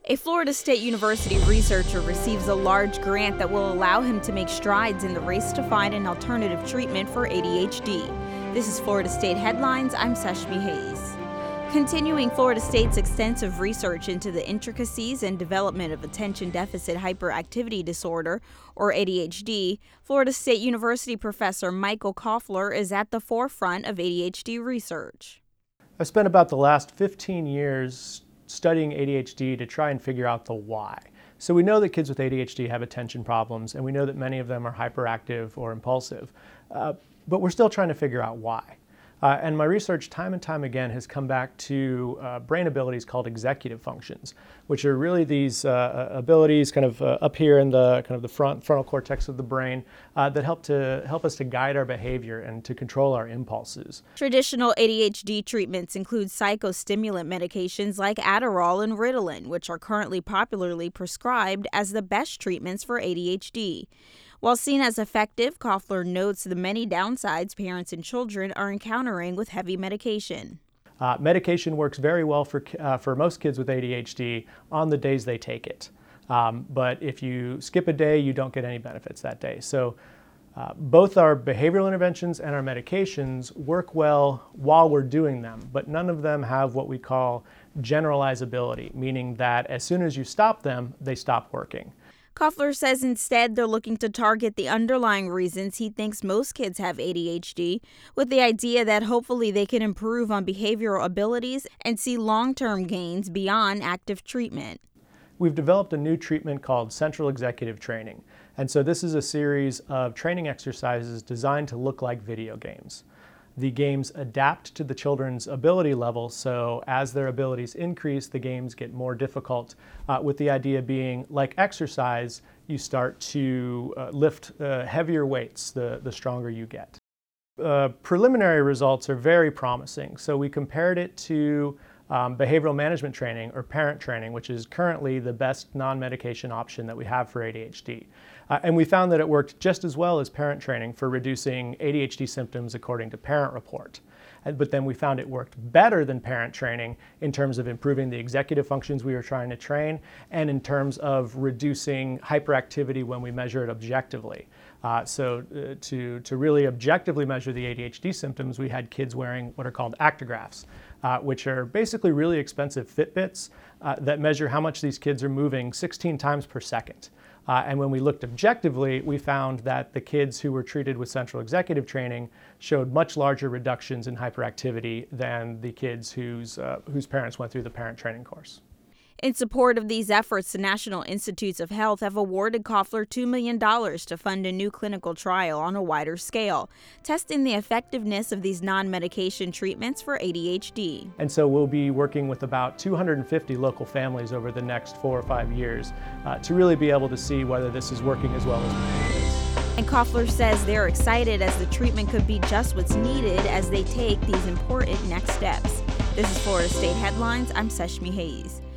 A Florida State University researcher receives a large grant that will allow him to make strides in the race to find an alternative treatment for ADHD. This is Florida State Headlines. I'm Seshmi Hayes. Continuing Florida State's extensive research into the intricacies and development of attention deficit hyperactivity disorder, or ADHD, Florida State University professor Michael Koffler is at the forefront of ADHD research. I've spent about the last 15 years studying ADHD to try and figure out the why. So we know that kids with ADHD have attention problems, and we know that many of them are hyperactive or impulsive, but we're still trying to figure out why. And my research time and time again has come back to brain abilities called executive functions, which are really these abilities kind of up here in the frontal cortex of the brain that help us to guide our behavior and to control our impulses. Traditional ADHD treatments include psychostimulant medications like Adderall and Ritalin, which are currently popularly prescribed as the best treatments for ADHD. While seen as effective, Koffler notes the many downsides parents and children are encountering with heavy medication. Medication works very well for most kids with ADHD on the days they take it. But if you skip a day, you don't get any benefits that day. So both our behavioral interventions and our medications work well while we're doing them, but none of them have what we call generalizability, meaning that as soon as you stop them, they stop working. Koffler says instead they're looking to target the underlying reasons he thinks most kids have ADHD, with the idea that hopefully they can improve on behavioral abilities and see long-term gains beyond active treatment. We've developed a new treatment called Central Executive Training, and so this is a series of training exercises designed to look like video games. The games adapt to the children's ability level, so as their abilities increase, the games get more difficult, with the idea being, like exercise, you start to lift heavier weights the stronger you get. Preliminary results are very promising, so we compared it to behavioral management training or parent training, which is currently the best non-medication option that we have for ADHD. And we found that it worked just as well as parent training for reducing ADHD symptoms according to Parent Report. But then we found it worked better than parent training in terms of improving the executive functions we were trying to train and in terms of reducing hyperactivity when we measure it objectively. To really objectively measure the ADHD symptoms, we had kids wearing what are called actigraphs, which are basically really expensive Fitbits that measure how much these kids are moving 16 times per second. And when we looked objectively, we found that the kids who were treated with Central Executive Training showed much larger reductions in hyperactivity than the kids whose parents went through the parent training course. In support of these efforts, the National Institutes of Health have awarded Koffler $2 million to fund a new clinical trial on a wider scale, testing the effectiveness of these non-medication treatments for ADHD. And so we'll be working with about 250 local families over the next 4 or 5 years to really be able to see whether this is working as well as we think it is. And Koffler says they're excited as the treatment could be just what's needed as they take these important next steps. This is Florida State Headlines. I'm Seshmi Hayes.